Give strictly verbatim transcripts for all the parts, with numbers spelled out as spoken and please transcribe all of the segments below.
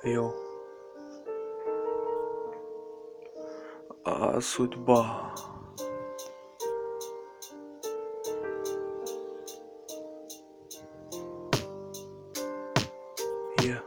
Йо. А судьба. Yeah.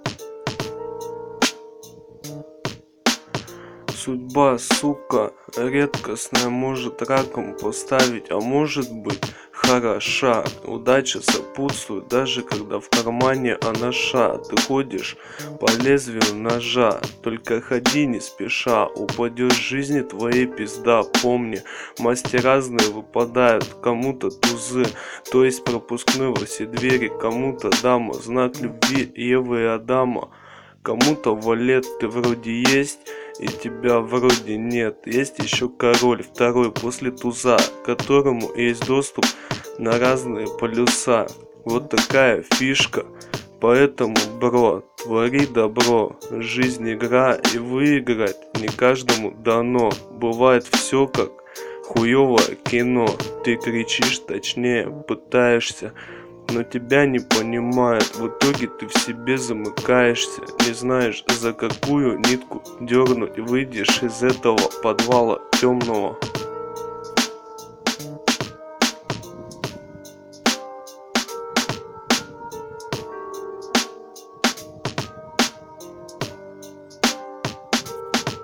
Судьба, сука, редкостная, может раком поставить, а может быть хороша. Удача сопутствует, даже когда в кармане анаша. Ты ходишь по лезвию ножа, только ходи не спеша. Упадешь в жизни твоей пизда. Помни, масти разные выпадают, кому-то тузы, то есть пропускной во все двери, кому-то дама, знак любви Евы и Адама. Кому-то валет, ты вроде есть, и тебя вроде нет. Есть еще король, второй после туза, которому есть доступ на разные полюса. Вот такая фишка. Поэтому, бро, твори добро. Жизнь игра, и выиграть не каждому дано. Бывает все как хуевое кино. Ты кричишь, точнее пытаешься, но тебя не понимают. В итоге ты в себе замыкаешься, не знаешь, за какую нитку дернуть. Выйдешь из этого подвала темного.